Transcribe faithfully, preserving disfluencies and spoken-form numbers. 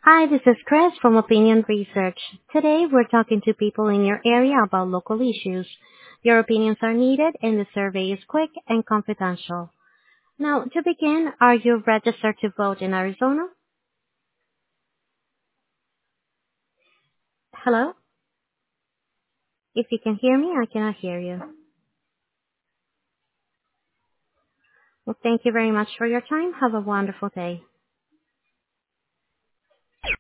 Hi, this is Chris from Opinion Research. Today we're talking to people in your area about local issues. Your opinions are needed and the survey is quick and confidential. Now, to begin, are you registered to vote in Arizona? Hello? If you can hear me, I cannot hear you. Well, thank you very much for your time. Have a wonderful day.